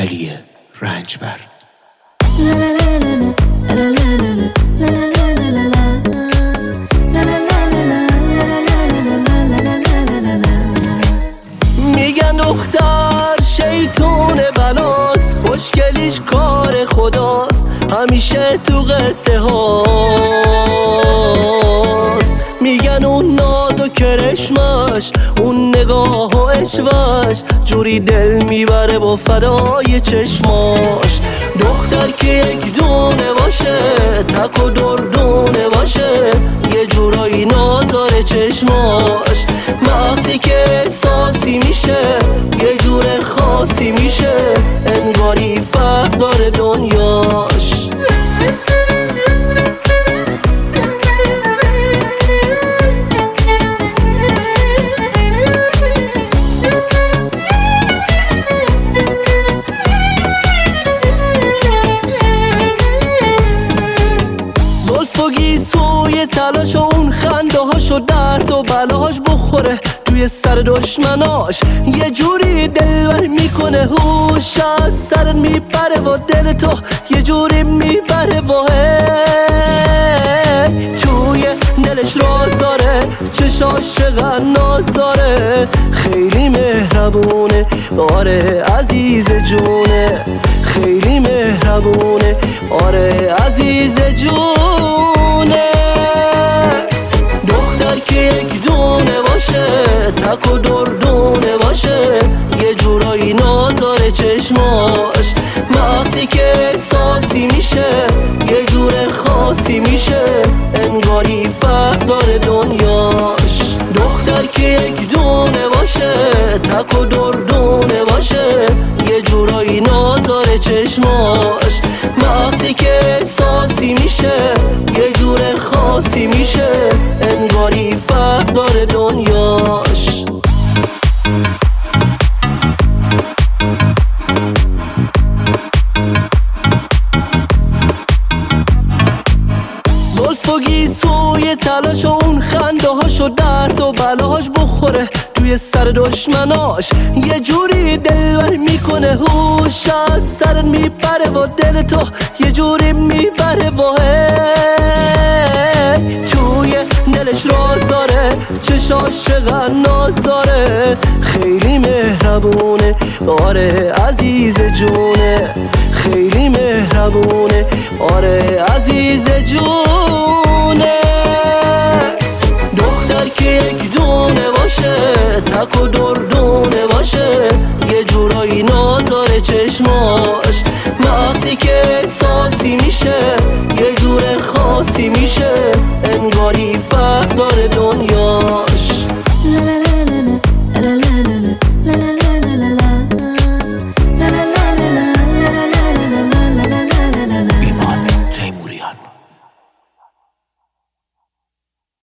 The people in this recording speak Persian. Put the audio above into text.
امیرعلی رنجبر. میگن دختر شیطون بلاست، خوشگلیش کار خداست، همیشه تو قصه هاست. میگن اون ناز و کرشمش، اون نگاه و عشقش، جوری دل میبره با فدای چشماش. دختر که یک دونه باشه، تک و دردونه باشه، یه جورایی نازاره چشماش. وقتی که احساسی میشه، یه جور خاصی میشه، انگاری فرق داره دنیاش. سوی تلاش و اون خنده هاش و درد و بلاهاش بخوره توی سر دشمناش. یه جوری دلبر میکنه، هوش از سر میپره و دل تو یه جوری میبره و توی دلش راز داره، چشاش چقدر ناز داره، خیلی مهربونه، آره عزیز جونه، خیلی مهربونه، آره عزیز جونه. دختر که یک دونه باشه، تک و دردونه باشه، یه جورایی نازاره چشماش. وقتی که احساسی میشه، یه جور خاصی میشه، انگاری فرق داره دنیاش. دختر که یک دونه باشه، تک و دردونه باشه، یه جورایی نازاره چشماش. وقتی که احساسی میشه، یه جور خاصی میشه، انگاری فرق داره دنیاش. زلف و گیسوی تلاش و اون خنده هاش و درد و بلاهاش بخوره توی سر دشمناش. یه جوری دلبر میکنه، هوش از سر میپره و دل تو یه جوری میبره و توی دلش راز داره، چشاش چقدر ناز داره، خیلی مهربونه، آره عزیز جونه، خیلی مهربونه، آره عزیز جونه. دختر که یک دونه باشه، تک و دردونه باشه، یه جورایی نازاره چشماش. وقتی که احساسی میشه، یه جور خاصی میشه، انگاری فرق داره دنیا.